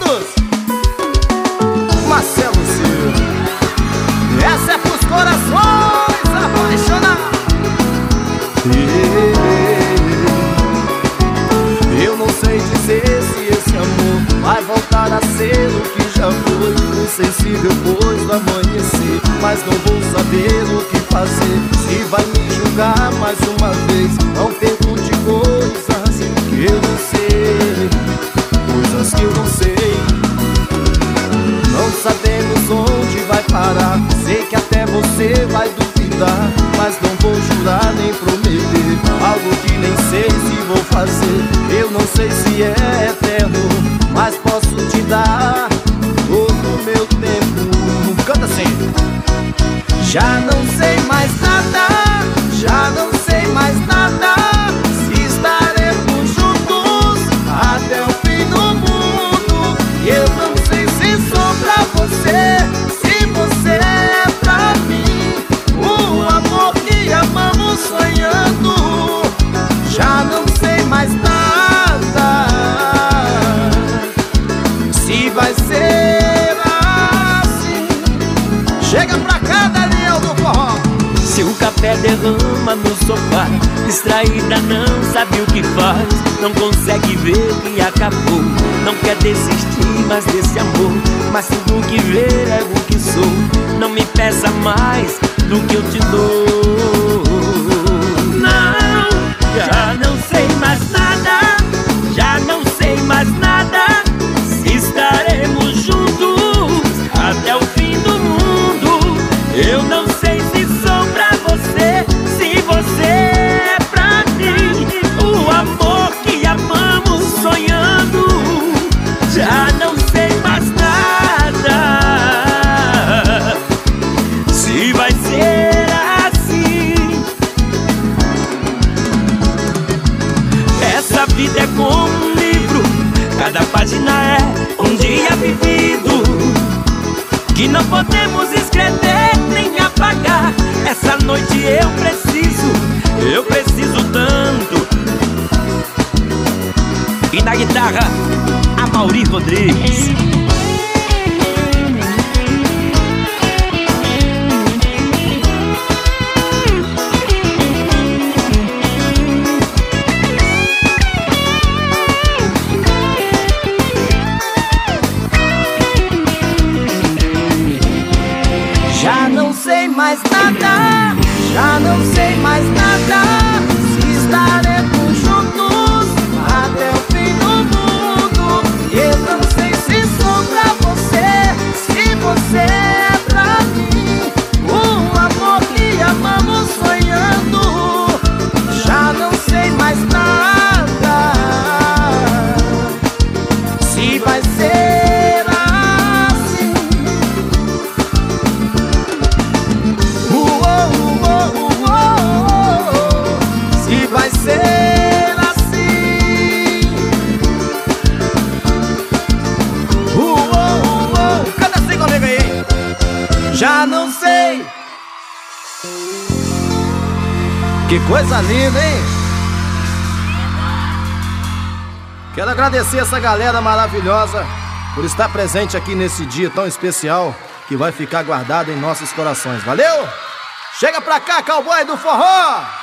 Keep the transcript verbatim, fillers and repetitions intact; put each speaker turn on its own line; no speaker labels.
Santos, Marcelo Silva. Essa é pros corações apaixonados. Eu não sei dizer se esse amor vai voltar a ser o que já foi. Não sei se depois do amanhecer, mas não vou saber o que fazer. Se vai me julgar mais uma vez, não pergunte coisas que eu não sei, coisas que eu não sei. Não sabemos onde vai parar, sei que até você vai duvidar, mas não vou jurar nem prometer algo que nem sei se vou fazer. Eu não sei se é eterno, mas posso te dar todo o meu tempo. Canta assim. Já não sei mais nada, já não sei mais nada, se estaremos juntos até o fim do mundo. Eu não sei se sou pra você, se você é pra mim, o amor que amamos sonhando. Já não sei mais nada, se vai ser assim. Chega pra cá, Daniel do forró.
Se o café derrama no sofá, distraída não sabe o que faz, não consegue ver que acabou, não quer desistir mais desse amor, mas tudo que vê é o que sou. Não me peça mais do que eu te dou. Não, já não sei mais nada, já não sei mais nada, se estaremos juntos até o fim do mundo. Eu não sei se sou pra você, se você é pra mim, o amor que amamos sonhando. Já não sei mais nada, se vai ser assim. Essa vida é como um livro, cada página é um dia vivido, que não podemos escrever nem apagar. Essa noite eu preciso, eu preciso tanto. E na guitarra, Amaury Rodrigues.
Já não sei mais nada, já não sei mais nada, se estaremos juntos até o fim do mundo. Eu não sei se sou pra você, se você é pra mim, o amor que amamos sonhando. Já não sei mais nada, se vai ser assim. Uou, uou, uou, se vai ser assim. Uou, uou, canta assim comigo aí. Já não sei. Que coisa linda, hein? Quero agradecer essa galera maravilhosa por estar presente aqui nesse dia tão especial, que vai ficar guardado em nossos corações. Valeu? Chega pra cá, cowboy do forró!